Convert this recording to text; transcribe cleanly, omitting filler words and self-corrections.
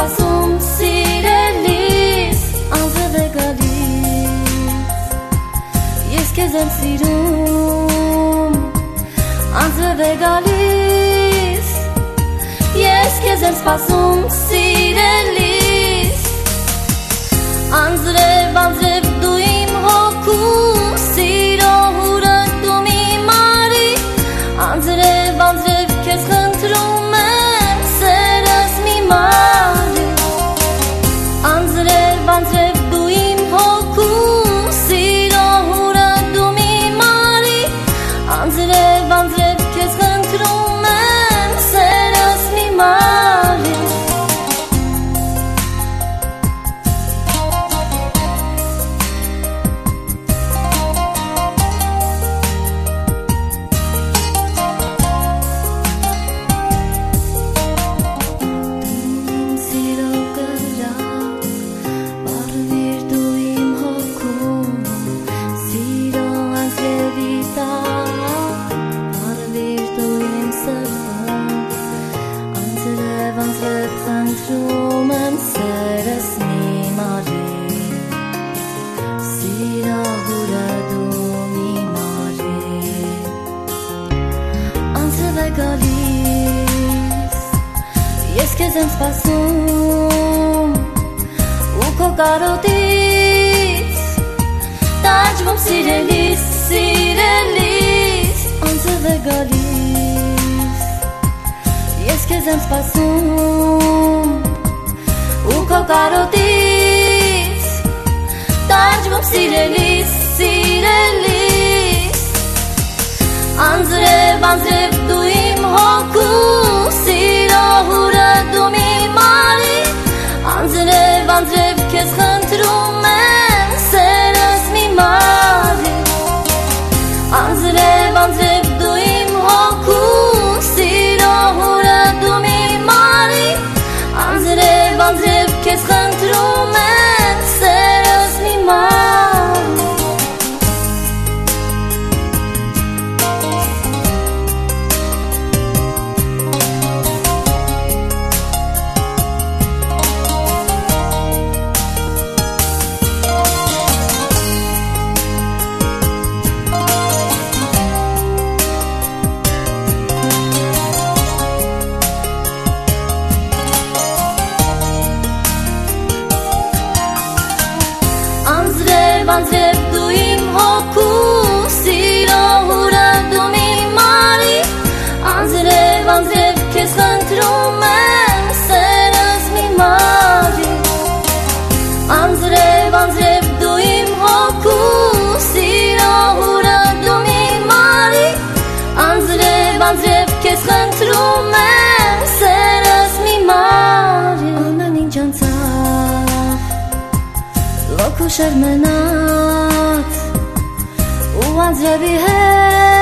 սպասում սիրելիս անձև է գալիս ես քեզ եմ սիրում անձև է գալիս ես քեզ եմ սպասում սիրելիս անձրև անձրև դու իմ հոգու սիրո հուրը դու մի մարի անձրև անձրև քեզ խնդրում եմ սերս մի մարի անձրև անձրև դու իմ հոգու սիրո հուրը դու մի մարի անձրև անձրև քեզ խնդրում եմ սերս մի մարի Ես քեզ եմ սպասում ու քո կարոտից տանջվում սիրելիս սիրելիս անձև է գալիս Ես քեզ եմ սպասում ու քո կարոտից տանջվում սիրելիս սիրելիս անձրև անձրև դու իմ հոգու սիրո հուրը դու մի մարի անձրև անձրև քեզ խնդրում եմ սերս մի մարի անձրև անձրև դու իմ հոգու սիրո հուրը դու մի մարի անձրև անձրև քեզ խնդրում եմ սերս մի մարի Անձրև դու իմ հոգու սիրո հուրը դու մի մարի անձրև անձրև քեզ խնդրում եմ սերս մի մարի անձրև անձրև դու իմ հոգու սիրո հուրը դու մի մարի անձրև անձրև քեզ խնդրում եմ սերս մի մարի ամեն ինչ անցավ լոք ու շարմենաց ու անձրևի հետ